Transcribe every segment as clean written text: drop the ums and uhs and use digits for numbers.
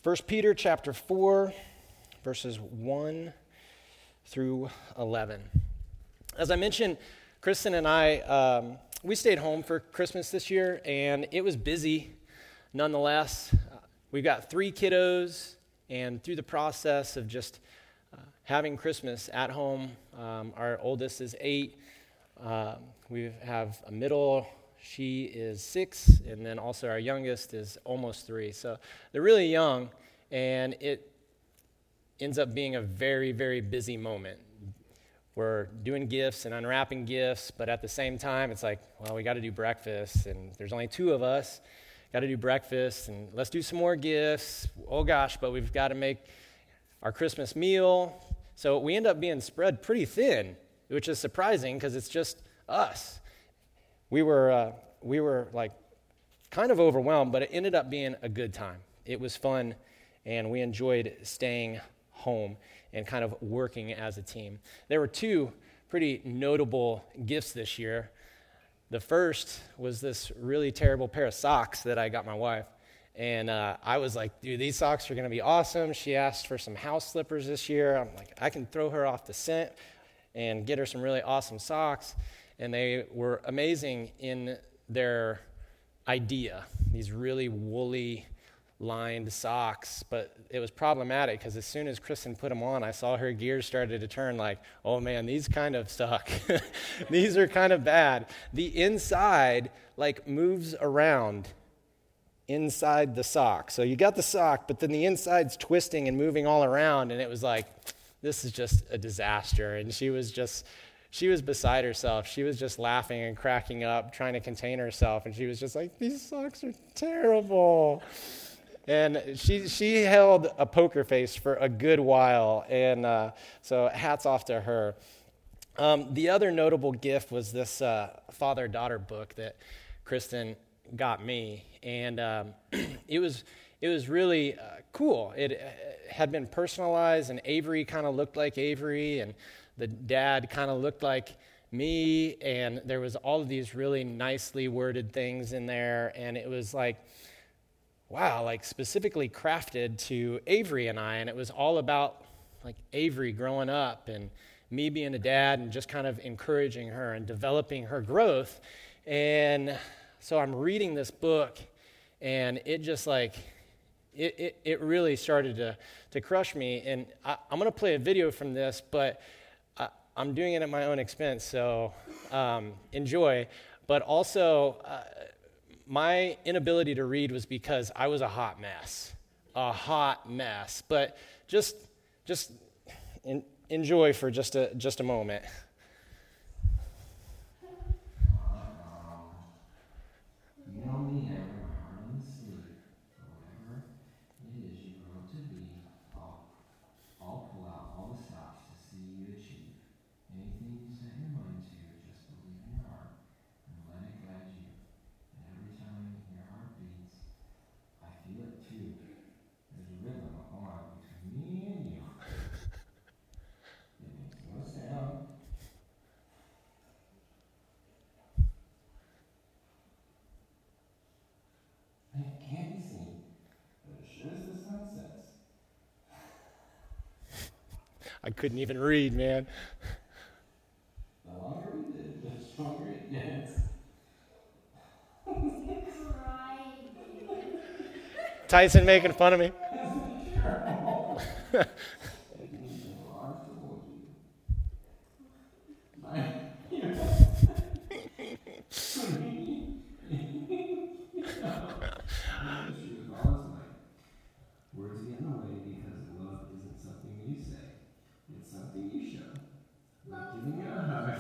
1 Peter chapter 4, verses 1 through 11. As I mentioned, Kristen and I, we stayed home for Christmas this year, and it was busy nonetheless. We've got 3 kiddos, and through the process of just having Christmas at home, our oldest is 8. We have a middle, she is 6, and then also our youngest is almost 3. So they're really young, and it ends up being a very, very busy moment. We're doing gifts and unwrapping gifts, but at the same time, it's like, well, we got to do breakfast, and there's only 2 of us. Got to do breakfast, and let's do some more gifts. Oh gosh, but we've got to make our Christmas meal. So we end up being spread pretty thin, which is surprising because it's just us. We were like kind of overwhelmed, but it ended up being a good time. It was fun, and we enjoyed staying home and kind of working as a team. There were 2 pretty notable gifts this year. The first was this really terrible pair of socks that I got my wife. And I was like, dude, these socks are going to be awesome. She asked for some house slippers this year. I'm like, I can throw her off the scent and get her some really awesome socks. And they were amazing in their idea, these really woolly lined socks. But it was problematic because as soon as Kristen put them on, I saw her gears started to turn like, oh man, these kind of suck. These are kind of bad. The inside like moves around inside the sock. So you got the sock, but then the inside's twisting and moving all around, and it was like, this is just a disaster. And she was beside herself. She was just laughing and cracking up, trying to contain herself, and she was just like, these socks are terrible. And she held a poker face for a good while, and so hats off to her. The other notable gift was this father-daughter book that Kristen got me, and it was really cool. It had been personalized, and Avery kind of looked like Avery, and the dad kind of looked like me, and there was all of these really nicely worded things in there, and it was like, wow, like specifically crafted to Avery and I, and it was all about like Avery growing up and me being a dad and just kind of encouraging her and developing her growth. And so I'm reading this book, and it just like, it really started to crush me. And I'm going to play a video from this, but I'm doing it at my own expense, so enjoy. But also, my inability to read was because I was a hot mess. But just enjoy for just a moment. You know me, every heart and sleep, whatever it is you grow to be, I'll pull out all the stops to see you achieve. Anything you set your mind to, just believe in your heart and let it guide you. And every time your heart beats, I feel it too. There's a rhythm, a bond between me and you. It makes no sound. It can't be seen, but it sure as the sun sets. I couldn't even read, man. The longer we live, the stronger it gets. Tyson making fun of me. Words get in the way because love isn't something you say. It's something you show. Like giving you a hug.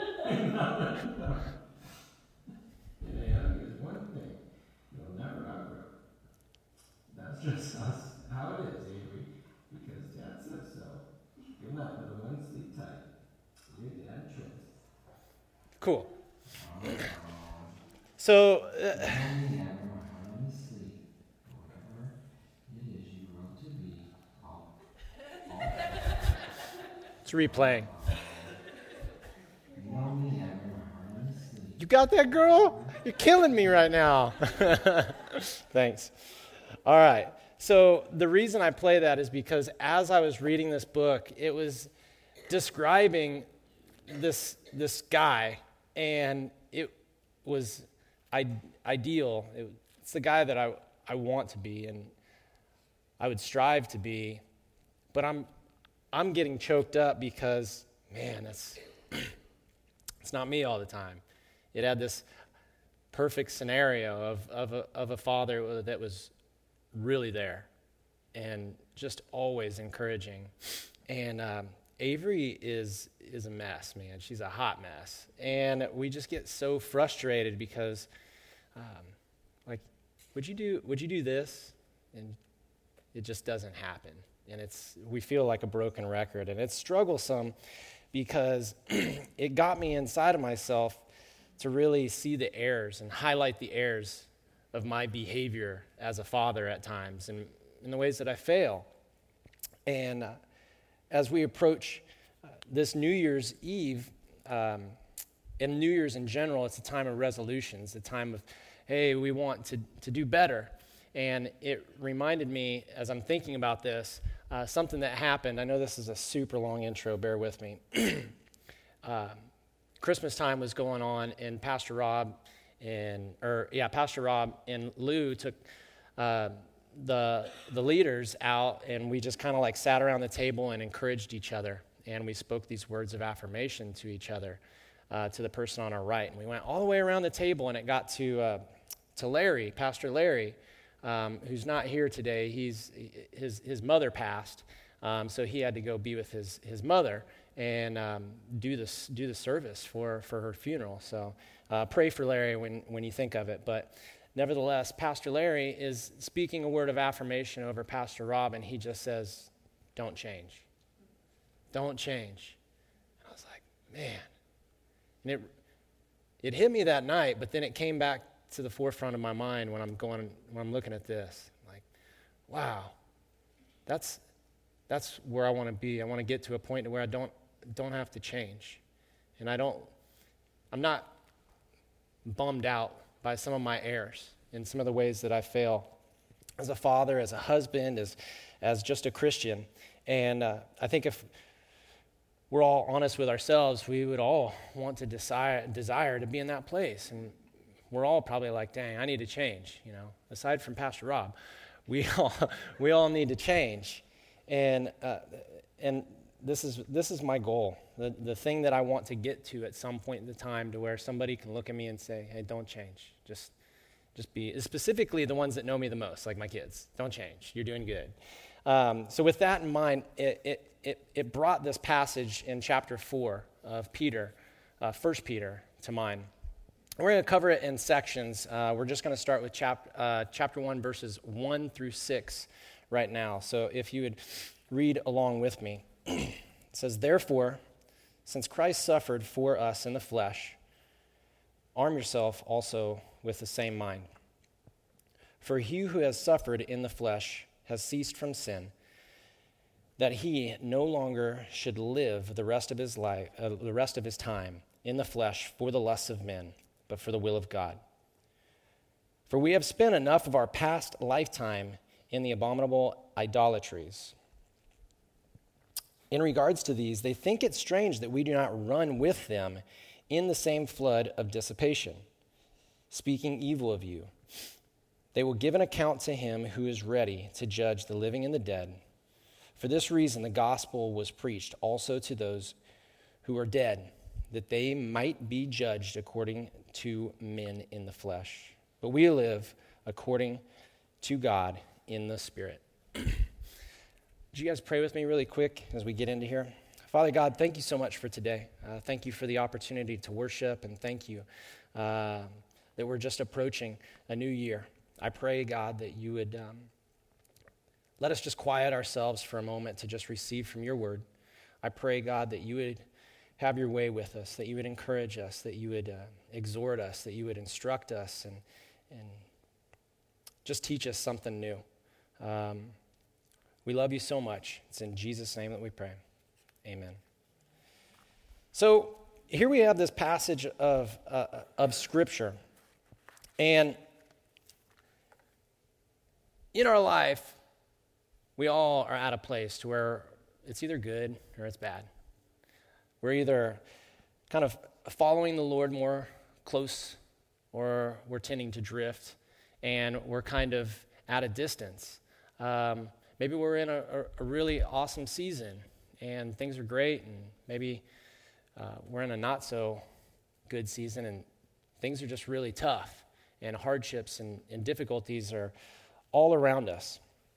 And a hug is one thing you'll never outgrow. That's just how it is, Avery. Because Dad says so. Good night, little one. Sleep tight. Your dad trips. Cool. So, it's replaying. You got that, girl? You're killing me right now. Thanks. All right. So the reason I play that is because as I was reading this book, it was describing this guy, and it was ideal. It's the guy that I want to be, and I would strive to be, but I'm getting choked up because, man, it's not me all the time. It had this perfect scenario of a father that was really there and just always encouraging. And Avery is a mess, man. She's a hot mess. And we just get so frustrated because, would you do this? And it just doesn't happen. And we feel like a broken record. And it's strugglesome because it got me inside of myself to really see the errors and highlight the errors of my behavior as a father at times and in the ways that I fail. And as we approach this New Year's Eve, and New Year's in general, it's a time of resolutions, a time of, hey, we want to do better. And it reminded me, as I'm thinking about this, something that happened. I know this is a super long intro, bear with me. Christmas time was going on, and Pastor Rob and Lou took the leaders out, and we just kind of like sat around the table and encouraged each other, and we spoke these words of affirmation to each other, to the person on our right, and we went all the way around the table, and it got to Larry, Pastor Larry, who's not here today. His mother passed, so he had to go be with his mother and do the service for her funeral. So pray for Larry when you think of it. But nevertheless, Pastor Larry is speaking a word of affirmation over Pastor Rob, and he just says, "Don't change. Don't change." And I was like, man. And it hit me that night, but then it came back to the forefront of my mind when I'm looking at this. Like, wow, that's where I want to be. I want to get to a point where I don't have to change. And I'm not bummed out by some of my errors in some of the ways that I fail as a father, as a husband, as just a Christian. And I think if we're all honest with ourselves, we would all want to desire to be in that place. And we're all probably like, dang, I need to change, aside from Pastor Rob. We all need to change. And this is my goal, the thing that I want to get to at some point in the time, to where somebody can look at me and say, hey, don't change. Just be, specifically the ones that know me the most, like my kids. Don't change. You're doing good. So with that in mind, it brought this passage in chapter 4 of Peter, 1 Peter, to mind. We're going to cover it in sections. We're just going to start with chapter 1, verses 1 through 6 right now. So if you would read along with me. It says, "Therefore, since Christ suffered for us in the flesh, arm yourself also with the same mind. For he who has suffered in the flesh has ceased from sin, that he no longer should live the rest of his life, the rest of his time in the flesh for the lusts of men, but for the will of God. For we have spent enough of our past lifetime in the abominable idolatries. In regards to these, they think it strange that we do not run with them in the same flood of dissipation, speaking evil of you. They will give an account to him who is ready to judge the living and the dead. For this reason, the gospel was preached also to those who are dead, that they might be judged according to men in the flesh. But we live according to God in the Spirit." Would you guys pray with me really quick as we get into here? Father God, thank you so much for today. Thank you for the opportunity to worship, and thank you that we're just approaching a new year. I pray, God, that you would let us just quiet ourselves for a moment to just receive from your word. I pray, God, that you would have your way with us, that you would encourage us, that you would exhort us, that you would instruct us, and just teach us something new. We love you so much. It's in Jesus' name that we pray. Amen. So here we have this passage of Scripture. And in our life, we all are at a place to where it's either good or it's bad. We're either kind of following the Lord more close, or we're tending to drift, and we're kind of at a distance. Maybe we're in a really awesome season, and things are great, and maybe we're in a not so good season, and things are just really tough, and hardships and difficulties are all around us.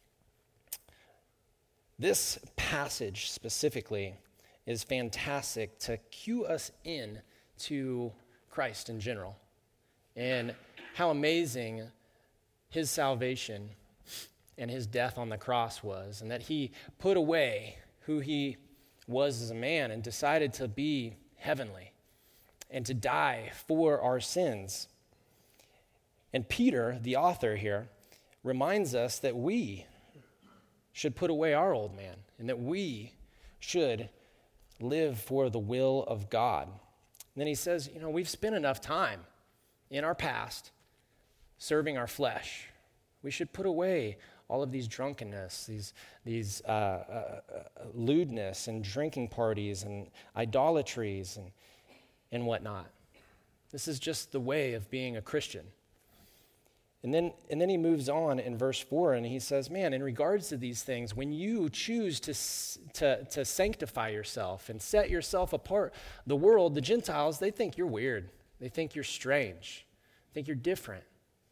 This passage specifically is fantastic to cue us in to Christ in general and how amazing his salvation and his death on the cross was, and that he put away who he was as a man and decided to be heavenly and to die for our sins. And Peter, the author here, reminds us that we should put away our old man and that we should live for the will of God. And then he says, we've spent enough time in our past serving our flesh. We should put away all of these drunkenness, these lewdness and drinking parties and idolatries and whatnot. This is just the way of being a Christian. And then he moves on in verse 4 and he says, man, in regards to these things, when you choose to sanctify yourself and set yourself apart, the world, the Gentiles, they think you're weird. They think you're strange. They think you're different.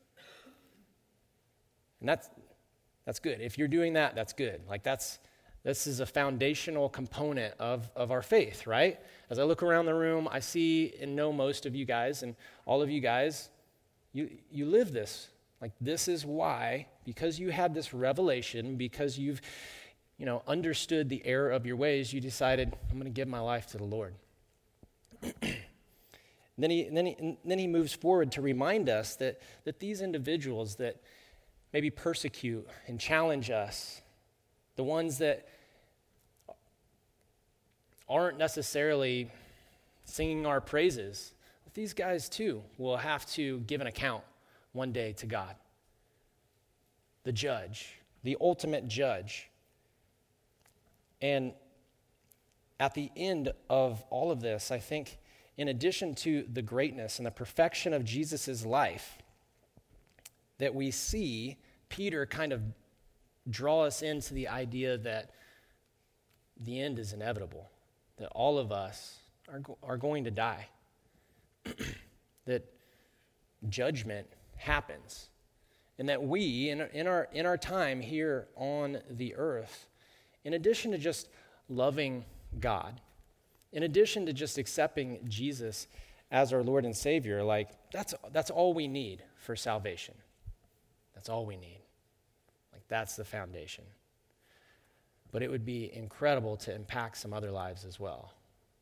And that's good. If you're doing that, that's good. This is a foundational component of our faith, right? As I look around the room, I see and know most of you guys, and all of you guys, you live this. This is why, because you had this revelation, because you've, understood the error of your ways, you decided, I'm going to give my life to the Lord. Then he moves forward to remind us that these individuals that maybe persecute and challenge us, the ones that aren't necessarily singing our praises, that these guys too will have to give an account one day to God, the judge, the ultimate judge. And at the end of all of this, I think, in addition to the greatness and the perfection of Jesus' life, that we see Peter kind of draw us into the idea that the end is inevitable, that all of us are going to die, that judgment happens, and that we, in our time here on the earth, in addition to just loving God, in addition to just accepting Jesus as our Lord and Savior, that's all we need for salvation. That's all we need. That's the foundation. But it would be incredible to impact some other lives as well.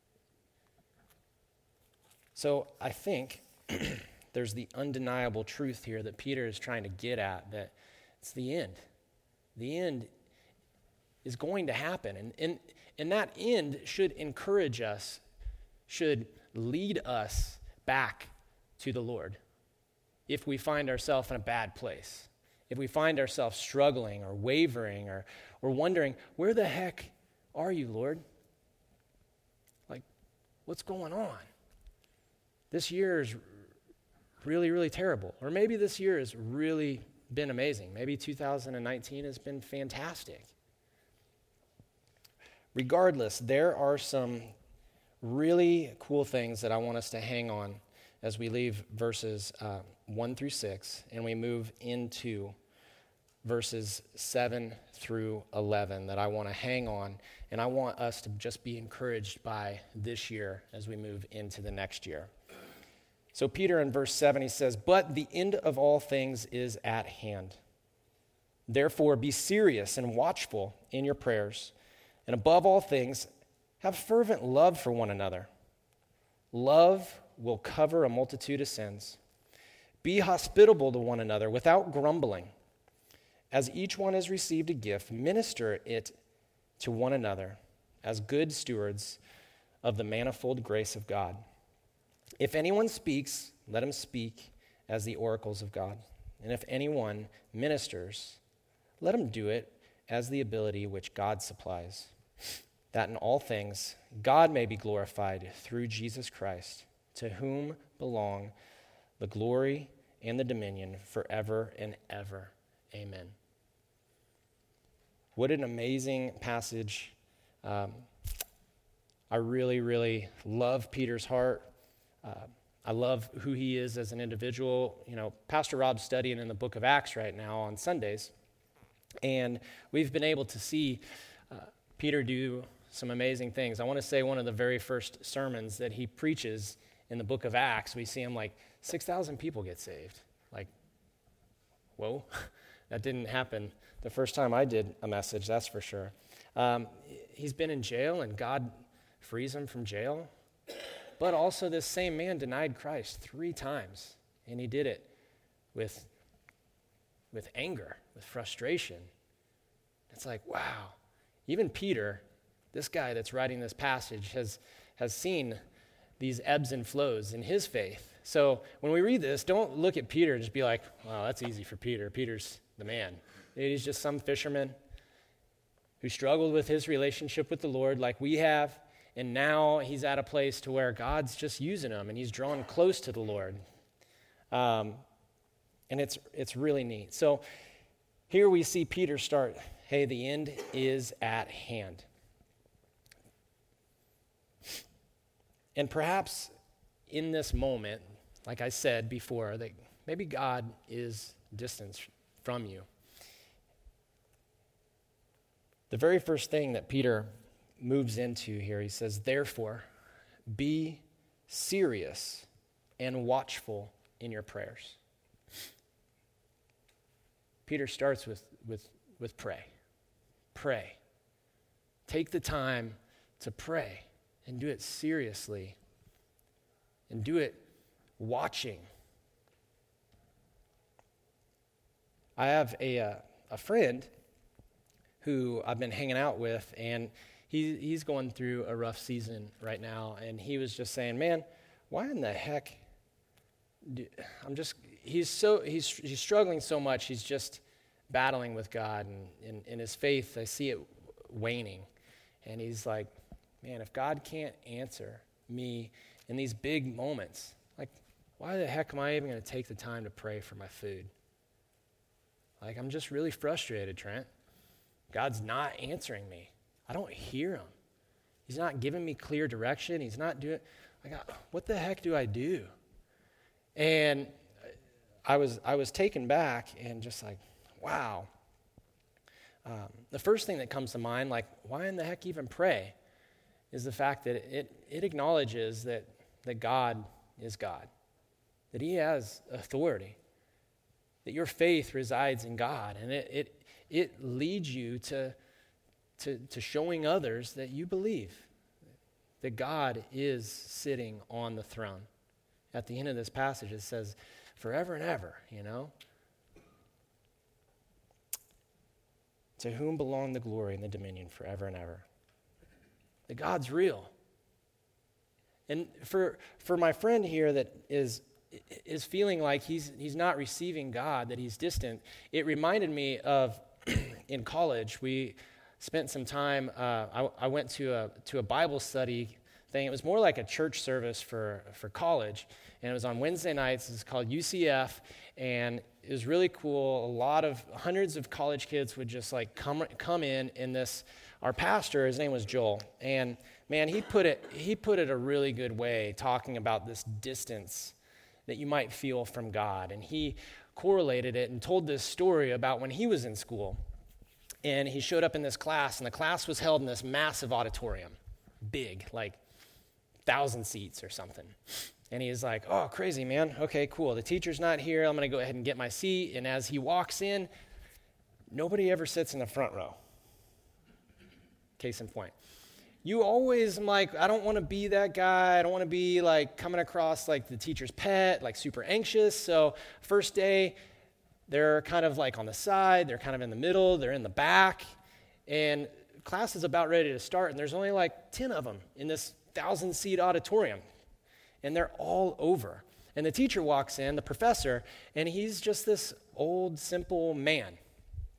So I think there's the undeniable truth here that Peter is trying to get at, that it's the end. The end is going to happen. And that end should encourage us, should lead us back to the Lord if we find ourselves in a bad place. If we find ourselves struggling or wavering or wondering, where the heck are you, Lord? What's going on? This year is really, really terrible. Or maybe this year has really been amazing. Maybe 2019 has been fantastic. Regardless, there are some really cool things that I want us to hang on as we leave verses 1 through 6 and we move into verses 7 through 11 that I want to hang on, and I want us to just be encouraged by this year as we move into the next year. So Peter in verse 7, he says, "But the end of all things is at hand. Therefore be serious and watchful in your prayers, and above all things, have fervent love for one another. Love will cover a multitude of sins. Be hospitable to one another without grumbling. As each one has received a gift, minister it to one another as good stewards of the manifold grace of God. If anyone speaks, let him speak as the oracles of God. And if anyone ministers, let him do it as the ability which God supplies, that in all things God may be glorified through Jesus Christ, to whom belong the glory and the dominion forever and ever. Amen. What an amazing passage. I really, really love Peter's heart. I love who he is as an individual. You know, Pastor Rob's studying in the book of Acts right now on Sundays, and we've been able to see Peter do some amazing things. I want to say one of the very first sermons that he preaches in the book of Acts, we see him 6,000 people get saved. Whoa, that didn't happen the first time I did a message, that's for sure. He's been in jail, and God frees him from jail. But also this same man denied Christ 3 times, and he did it with anger, with frustration. It's wow. Even Peter, this guy that's writing this passage, has seen these ebbs and flows in his faith. So when we read this, don't look at Peter and just be like, wow, that's easy for Peter. Peter's the man. He's just some fisherman who struggled with his relationship with the Lord like we have, and now he's at a place to where God's just using him, and he's drawn close to the Lord. And it's really neat. So here we see Peter start, hey, the end is at hand. And perhaps in this moment, like I said before, that maybe God is distant from you. The very first thing that Peter moves into here, he says, therefore, be serious and watchful in your prayers. Peter starts with pray. Pray. Take the time to pray and do it seriously and do it watching. I have a friend who I've been hanging out with, and he's going through a rough season right now, and he was just saying, man, why in the heck he's struggling so much. He's just battling with God, and in his faith, I see it waning. And he's like, man, if God can't answer me in these big moments, why the heck am I even going to take the time to pray for my food? I'm just really frustrated, Trent. God's not answering me. I don't hear him. He's not giving me clear direction. He's not doing, what the heck do I do? And I was taken back and just wow. The first thing that comes to mind, why in the heck even pray, is the fact that it acknowledges that God is God, that he has authority, that your faith resides in God, and it leads you to showing others that you believe that God is sitting on the throne. At the end of this passage, it says, forever and ever, To whom belong the glory and the dominion forever and ever. That God's real. And for my friend here that is feeling like he's not receiving God, that he's distant, it reminded me of in college, we spent some time, I went to a Bible study thing. It was more like a church service for college, and it was on Wednesday nights. It's called UCF, and it was really cool. Hundreds of college kids would just come in this, our pastor, his name was Joel, and man, he put it a really good way, talking about this distance that you might feel from God, and he correlated it and told this story about when he was in school. And he showed up in this class, and the class was held in this massive auditorium, big, 1,000 seats or something. And he's like, oh, crazy, man. Okay, cool. The teacher's not here. I'm going to go ahead and get my seat. And as he walks in, nobody ever sits in the front row. Case in point. You always, I don't want to be that guy. I don't want to be, coming across the teacher's pet, super anxious. So first day, they're kind of on the side, they're kind of in the middle, they're in the back, and class is about ready to start, and there's only 10 of them in this 1,000-seat auditorium, and they're all over. And the teacher walks in, the professor, and he's just this old, simple man.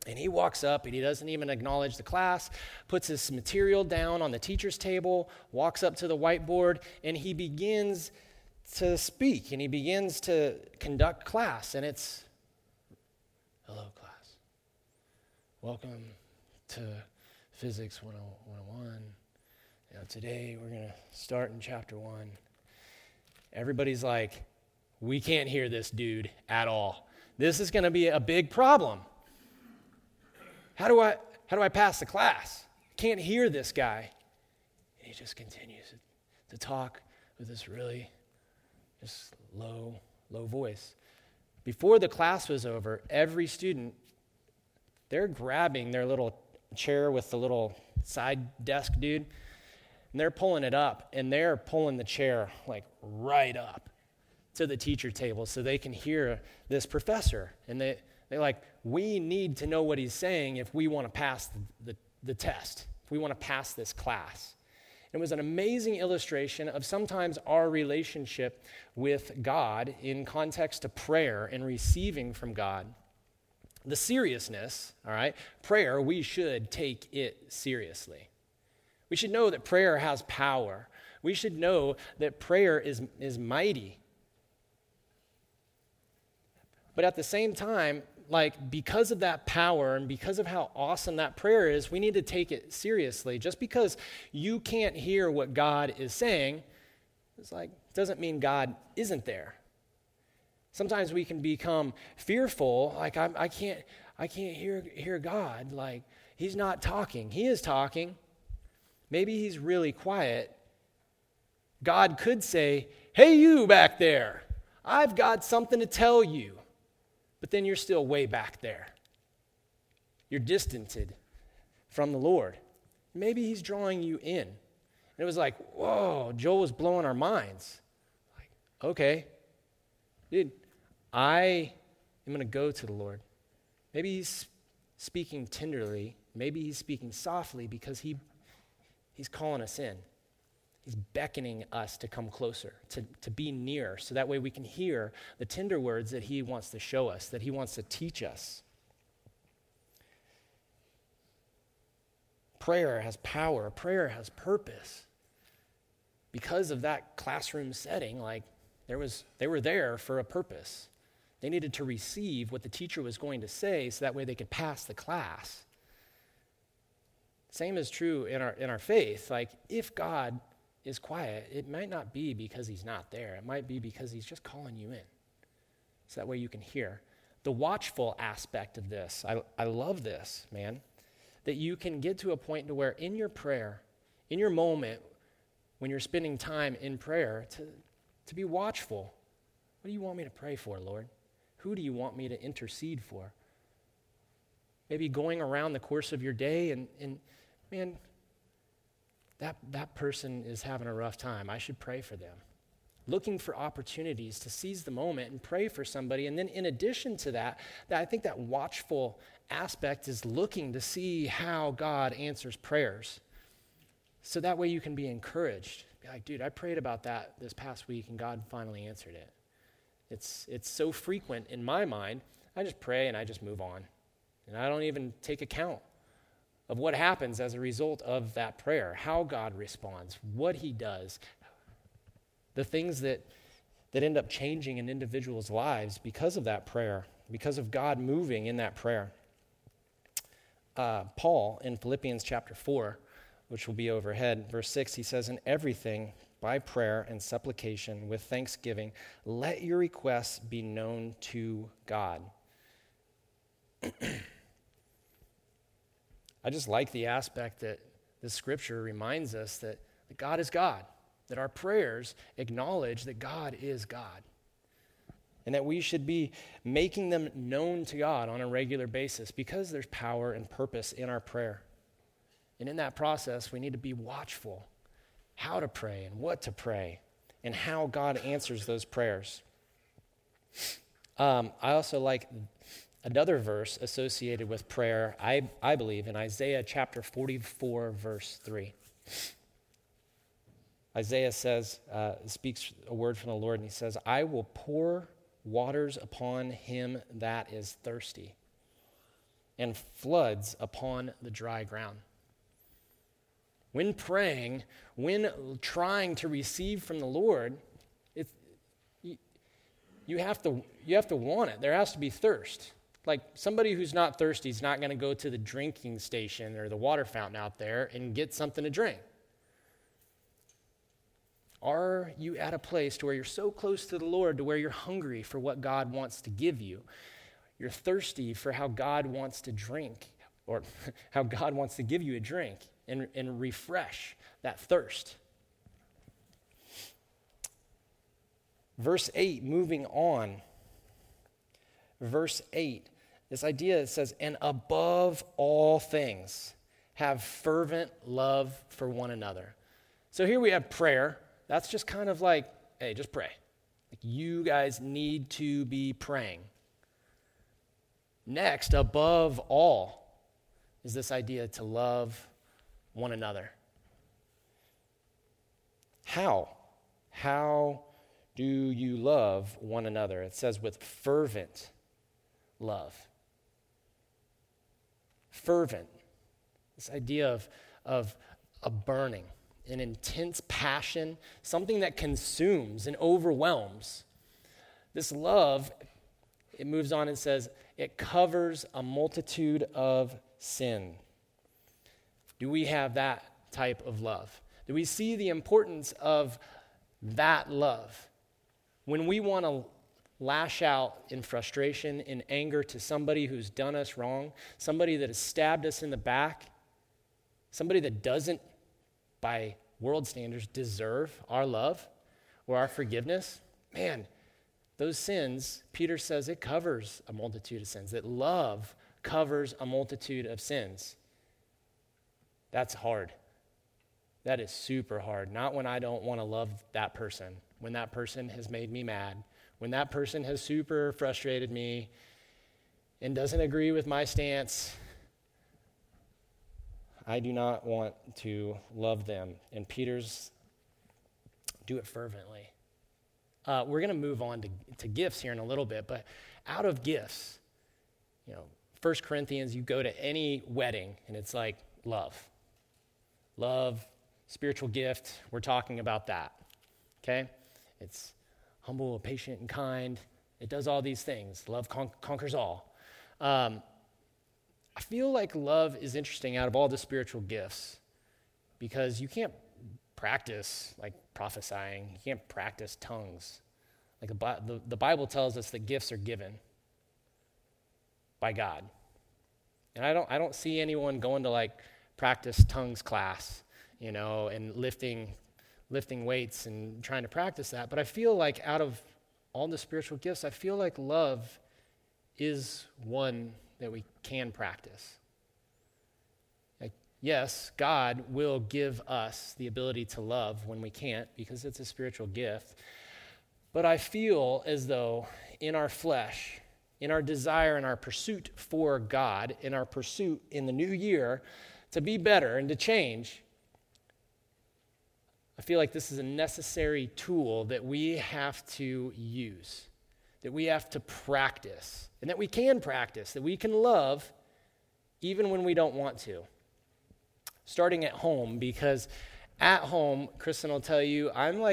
And he walks up and he doesn't even acknowledge the class, puts his material down on the teacher's table, walks up to the whiteboard, and he begins to speak and he begins to conduct class. And it's, hello, class. Welcome to Physics 101. Today we're going to start in chapter 1. Everybody's like, we can't hear this dude at all. This is going to be a big problem. How do I pass the class? Can't hear this guy. And he just continues to talk with this really just low voice. Before the class was over, every student, they're grabbing their little chair with the little side desk dude, and they're pulling it up, and they're pulling the chair like right up to the teacher table so they can hear this professor. And they're like, we need to know what he's saying if we want to pass the test, if we want to pass this class. It was an amazing illustration of sometimes our relationship with God in context to prayer and receiving from God. The seriousness, all right, prayer, we should take it seriously. We should know that prayer has power. We should know that prayer is mighty. But at the same time, like, because of that power and because of how awesome that prayer is, we need to take it seriously. Just because you can't hear what God is saying, it's like, doesn't mean God isn't there. Sometimes we can become fearful, like I can't hear God, like he's not talking. He is talking. Maybe he's really quiet. God could say, hey, you back there, I've got something to tell you. But then you're still way back there. You're distanced from the Lord. Maybe he's drawing you in. And it was like, whoa, Joel was blowing our minds. Like, okay, dude, I am going to go to the Lord. Maybe he's speaking tenderly. Maybe he's speaking softly because he's calling us in. He's beckoning us to come closer, to be near, so that way we can hear the tender words that he wants to show us, that he wants to teach us. Prayer has power. Prayer has purpose. Because of that classroom setting, like they were there for a purpose. They needed to receive what the teacher was going to say so that way they could pass the class. Same is true in our faith. Like, if God is quiet, it might not be because he's not there. It might be because he's just calling you in. So that way you can hear. The watchful aspect of this, I love this, man, that you can get to a point to where in your prayer, in your moment, when you're spending time in prayer, to be watchful. What do you want me to pray for, Lord? Who do you want me to intercede for? Maybe going around the course of your day and man, that person is having a rough time. I should pray for them. Looking for opportunities to seize the moment and pray for somebody. And then in addition to that I think that watchful aspect is looking to see how God answers prayers. So that way you can be encouraged. Be like, dude, I prayed about that this past week and God finally answered it. It's so frequent in my mind, I just pray and I just move on. And I don't even take account of what happens as a result of that prayer, how God responds, what he does, the things that end up changing in individuals' lives because of that prayer, because of God moving in that prayer. Paul, in Philippians chapter 4, which will be overhead, verse 6, he says, in everything, by prayer and supplication, with thanksgiving, let your requests be known to God. I just like the aspect that the scripture reminds us that God is God, that our prayers acknowledge that God is God, and that we should be making them known to God on a regular basis because there's power and purpose in our prayer. And in that process, we need to be watchful how to pray and what to pray and how God answers those prayers. I also like another verse associated with prayer, I believe, in Isaiah chapter 44, verse 3. Isaiah says, speaks a word from the Lord, and he says, I will pour waters upon him that is thirsty. and floods upon the dry ground. When praying, when trying to receive from the Lord, you have to want it. There has to be thirst. Like somebody who's not thirsty is not going to go to the drinking station or the water fountain out there and get something to drink. Are you at a place to where you're so close to the Lord to where you're hungry for what God wants to give you? You're thirsty for how God wants to drink or how God wants to give you a drink and refresh that thirst. Verse 8, moving on. Verse 8, this idea that says, and above all things, have fervent love for one another. So here we have prayer. That's just kind of like, hey, just pray. Like you guys need to be praying. Next, above all, is this idea to love one another. How? How do you love one another? It says with fervent love. Fervent. This idea of a burning, an intense passion, something that consumes and overwhelms. This love, it moves on and says, it covers a multitude of sin. Do we have that type of love? Do we see the importance of that love? When we want to lash out in frustration, in anger to somebody who's done us wrong, somebody that has stabbed us in the back, somebody that doesn't, by world standards, deserve our love or our forgiveness, man, those sins, Peter says it covers a multitude of sins, that love covers a multitude of sins. That's hard. That is super hard. Not when I don't want to love that person, when that person has made me mad, when that person has super frustrated me and doesn't agree with my stance. I do not want to love them. And Peter's do it fervently. We're going to move on to gifts here in a little bit, but out of gifts, 1 Corinthians, you go to any wedding and it's like love. Love, spiritual gift, we're talking about that, okay? It's humble, patient, and kind. It does all these things. Love conquers all. I feel like love is interesting out of all the spiritual gifts because you can't practice like prophesying. You can't practice tongues. Like the Bible tells us that gifts are given by God. And I don't see anyone going to like practice tongues class, and lifting weights and trying to practice that. But I feel like out of all the spiritual gifts, I feel like love is one that we can practice. Like, yes, God will give us the ability to love when we can't because it's a spiritual gift. But I feel as though in our flesh, in our desire, in our pursuit for God, in our pursuit in the new year to be better and to change, I feel like this is a necessary tool that we have to use, that we have to practice, and that we can practice, that we can love even when we don't want to. Starting at home, because at home, Kristen will tell you, I'm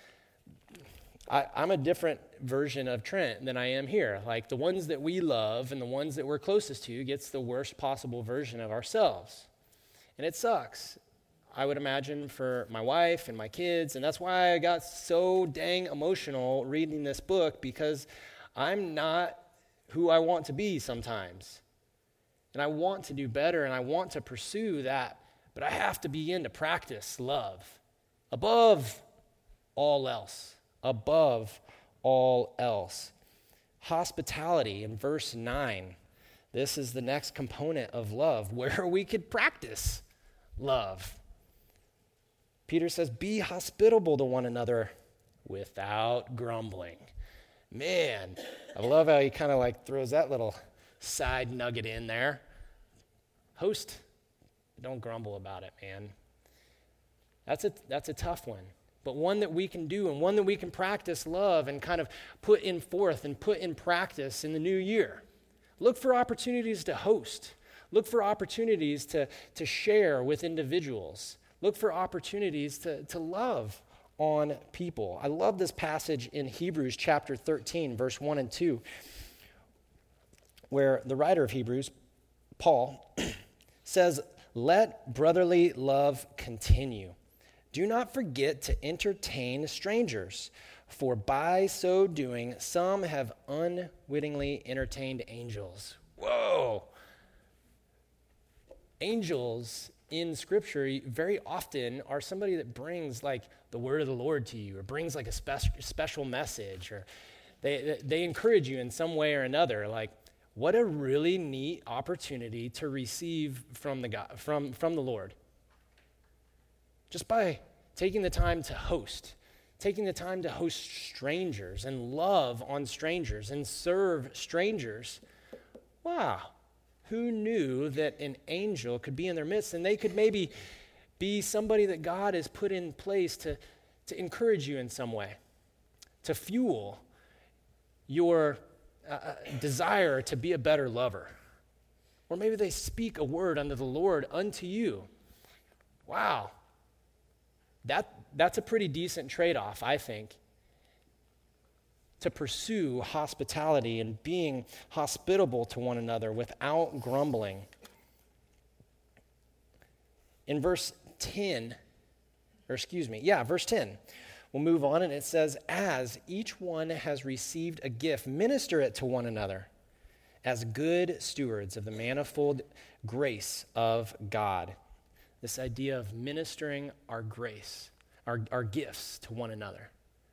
a different version of Trent than I am here. Like the ones that we love and the ones that we're closest to gets the worst possible version of ourselves. And it sucks, I would imagine, for my wife and my kids. And that's why I got so dang emotional reading this book, because I'm not who I want to be sometimes. And I want to do better and I want to pursue that. But I have to begin to practice love above all else. Above all else. Hospitality in verse 9. This is the next component of love where we could practice love. Peter says, be hospitable to one another without grumbling. Man, I love how he kind of like throws that little side nugget in there. Host, don't grumble about it, man. That's a tough one, but one that we can do and one that we can practice love and kind of put in forth and put in practice in the new year. Look for opportunities to host. Look for opportunities to share with individuals. Look for opportunities to love on people. I love this passage in Hebrews chapter 13, verse 1 and 2, where the writer of Hebrews, Paul, says, "Let brotherly love continue. Do not forget to entertain strangers, for by so doing, some have unwittingly entertained angels." Whoa! Angels in Scripture very often are somebody that brings like the word of the Lord to you, or brings like a special message, or they encourage you in some way or another. Like, what a really neat opportunity to receive from the Lord. Just by taking the time to host strangers and love on strangers and serve strangers. Wow. Who knew that an angel could be in their midst, and they could maybe be somebody that God has put in place to encourage you in some way, to fuel your desire to be a better lover. Or maybe they speak a word unto the Lord unto you. Wow. That's a pretty decent trade-off, I think, to pursue hospitality and being hospitable to one another without grumbling. In verse 10, verse 10, we'll move on, and it says, "As each one has received a gift, minister it to one another as good stewards of the manifold grace of God." This idea of ministering our grace, our gifts to one another.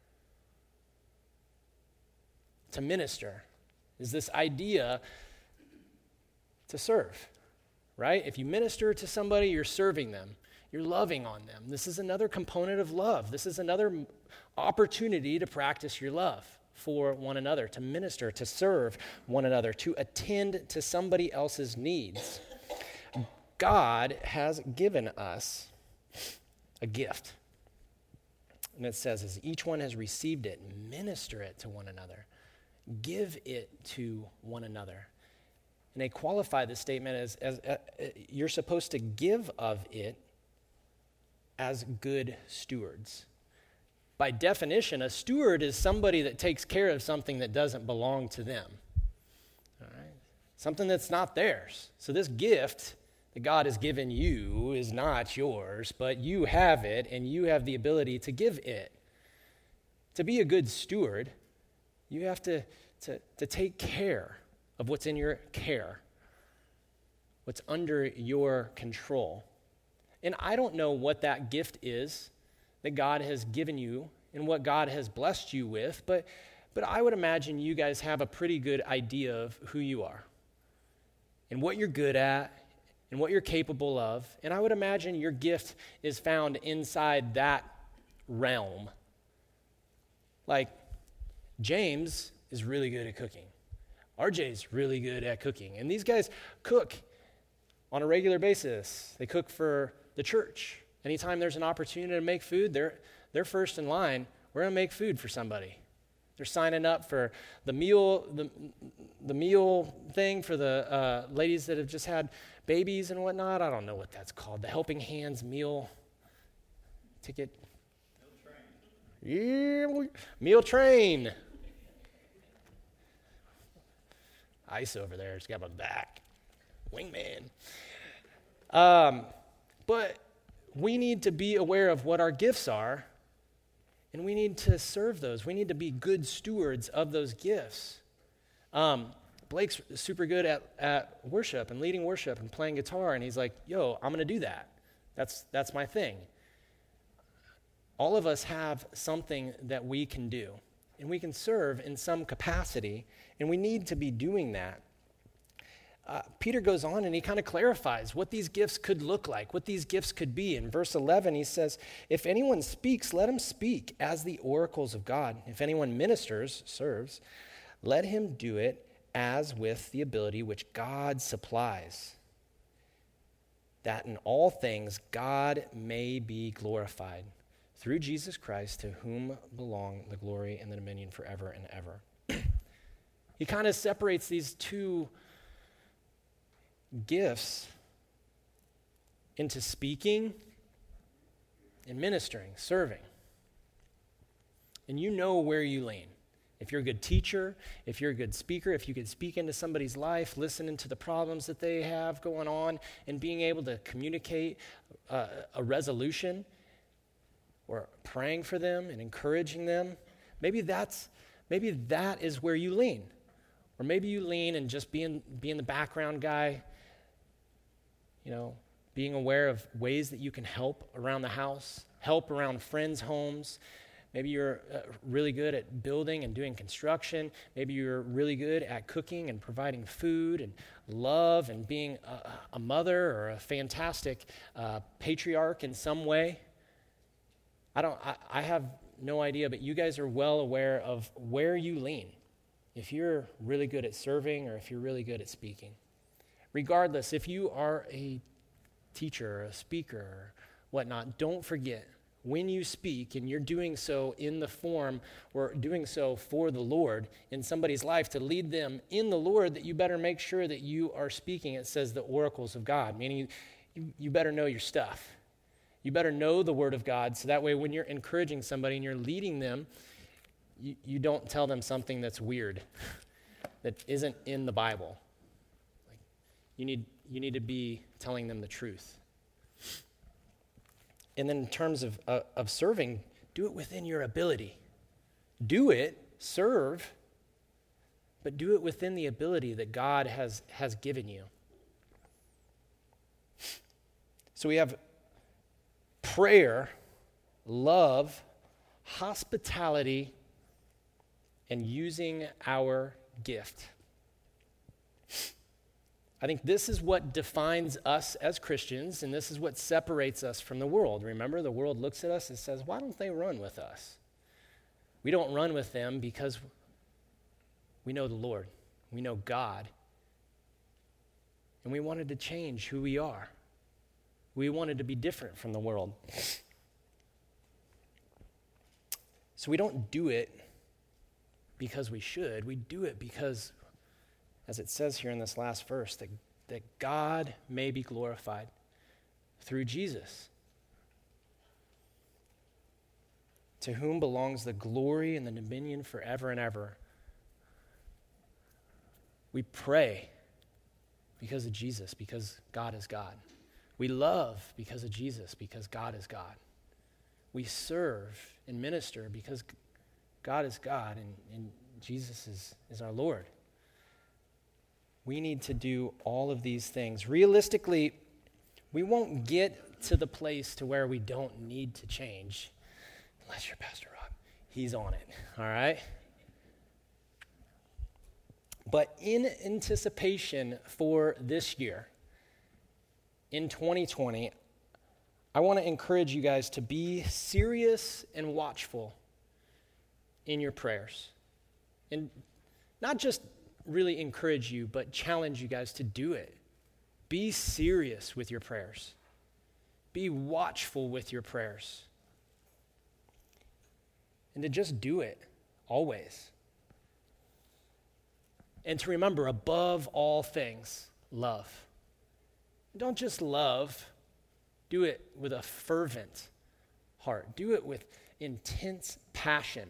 To minister is this idea to serve, right? If you minister to somebody, you're serving them. You're loving on them. This is another component of love. This is another opportunity to practice your love for one another, to minister, to serve one another, to attend to somebody else's needs. God has given us a gift. And it says, as each one has received it, minister it to one another. Give it to one another. And they qualify this statement as you're supposed to give of it as good stewards. By definition, a steward is somebody that takes care of something that doesn't belong to them. All right? Something that's not theirs. So this gift that God has given you is not yours, but you have it, and you have the ability to give it. To be a good steward, you have to take care of what's in your care, what's under your control. And I don't know what that gift is that God has given you and what God has blessed you with, but I would imagine you guys have a pretty good idea of who you are and what you're good at and what you're capable of. And I would imagine your gift is found inside that realm. Like, James is really good at cooking. RJ's really good at cooking. And these guys cook on a regular basis. They cook for the church. Anytime there's an opportunity to make food, they're first in line. We're going to make food for somebody. They're signing up for the meal thing for the ladies that have just had babies and whatnot. I don't know what that's called. The Helping Hands meal ticket. Meal train. Yeah, meal train. Ice over there. It's got my back. Wingman. But we need to be aware of what our gifts are, and we need to serve those. We need to be good stewards of those gifts. Blake's super good at worship and leading worship and playing guitar, and he's like, yo, I'm going to do that. That's my thing. All of us have something that we can do, and we can serve in some capacity, and we need to be doing that. Peter goes on and he kind of clarifies what these gifts could look like, what these gifts could be. In verse 11, he says, if anyone speaks, let him speak as the oracles of God. If anyone ministers, serves, let him do it as with the ability which God supplies, that in all things God may be glorified through Jesus Christ, to whom belong the glory and the dominion forever and ever. He kind of separates these two gifts into speaking and ministering, serving. And you know where you lean. If you're a good teacher, if you're a good speaker, if you could speak into somebody's life, listening to the problems that they have going on, and being able to communicate a resolution, or praying for them and encouraging them, maybe that is where you lean. Or maybe you lean and just being the background guy, being aware of ways that you can help around the house, help around friends' homes. Maybe you're really good at building and doing construction. Maybe you're really good at cooking and providing food and love and being a mother or a fantastic patriarch in some way. I have no idea, but you guys are well aware of where you lean. If you're really good at serving or if you're really good at speaking. Regardless, if you are a teacher or a speaker or whatnot, don't forget, when you speak and you're doing so in the form or doing so for the Lord in somebody's life to lead them in the Lord, that you better make sure that you are speaking, it says, the oracles of God, meaning you better know your stuff. You better know the Word of God, so that way when you're encouraging somebody and you're leading them, you don't tell them something that's weird, that isn't in the Bible. You need to be telling them the truth. And then in terms of serving, do it within your ability. Do it, serve, but do it within the ability that God has given you. So we have prayer, love, hospitality, and using our gift. I think this is what defines us as Christians, and this is what separates us from the world. Remember, the world looks at us and says, why don't they run with us? We don't run with them because we know the Lord. We know God. And we wanted to change who we are. We wanted to be different from the world. So we don't do it because we should. We do it because, as it says here in this last verse, that God may be glorified through Jesus, to whom belongs the glory and the dominion forever and ever. We pray because of Jesus, because God is God. We love because of Jesus, because God is God. We serve and minister because God is God and Jesus is our Lord. We need to do all of these things. Realistically, we won't get to the place to where we don't need to change, unless you're Pastor Rob. He's on it, all right? But in anticipation for this year, in 2020, I want to encourage you guys to be serious and watchful in your prayers. And not just really encourage you, but challenge you guys to do it. Be serious with your prayers. Be watchful with your prayers. And to just do it, always. And to remember, above all things, love. Don't just love, do it with a fervent heart. Do it with intense passion.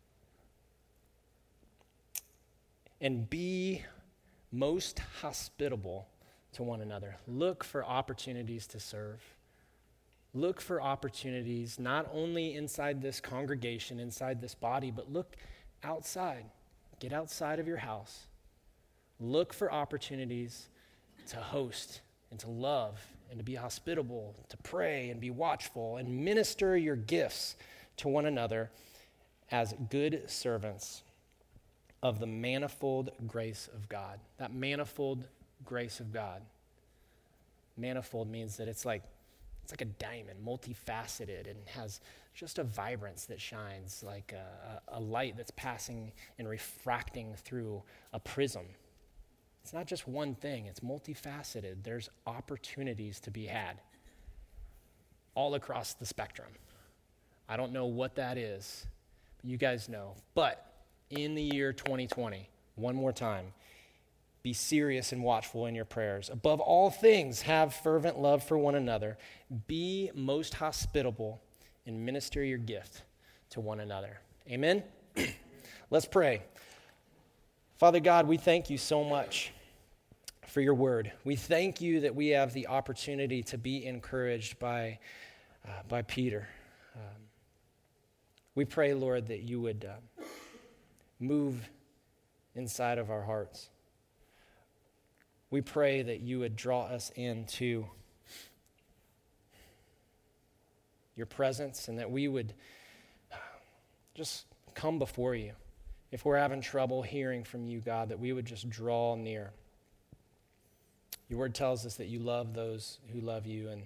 And be most hospitable to one another. Look for opportunities to serve. Look for opportunities not only inside this congregation, inside this body, but look outside. Get outside of your house. Look for opportunities to host and to love and to be hospitable, to pray and be watchful and minister your gifts to one another as good servants of the manifold grace of God. That manifold grace of God. Manifold means that it's like a diamond, multifaceted, and has just a vibrance that shines like a light that's passing and refracting through a prism. It's not just one thing, it's multifaceted. There's opportunities to be had all across the spectrum. I don't know what that is, but you guys know. But in the year 2020, one more time, Be serious and watchful in your prayers. Above all things, have fervent love for one another. Be most hospitable and minister your gift to one another. Amen? Let's pray. Father God, we thank you so much for your word. We thank you that we have the opportunity to be encouraged by Peter. We pray, Lord, that you would move inside of our hearts. We pray that you would draw us into your presence and that we would just come before you. If we're having trouble hearing from you, God, that we would just draw near. Your word tells us that you love those who love you, and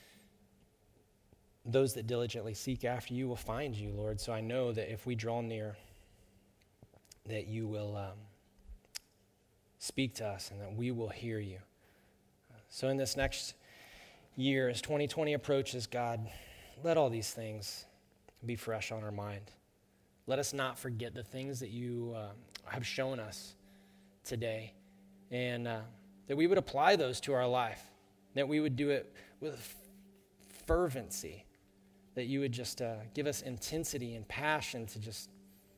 those that diligently seek after you will find you, Lord. So I know that if we draw near, that you will speak to us and that we will hear you. So in this next year, as 2020 approaches, God, let all these things be fresh on our mind. Let us not forget the things that you have shown us today, and that we would apply those to our life, that we would do it with fervency, that you would just give us intensity and passion to just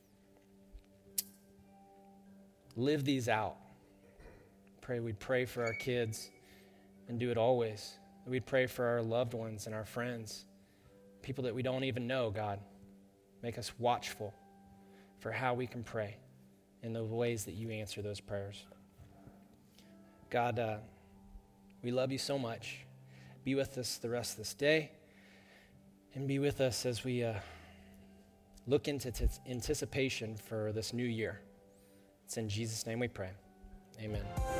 live these out. We'd pray for our kids and do it always. We'd pray for our loved ones and our friends, people that we don't even know, God. Make us watchful for how we can pray in the ways that you answer those prayers. God, we love you so much. Be with us the rest of this day, and be with us as we look into anticipation for this new year. It's in Jesus' name we pray. Amen.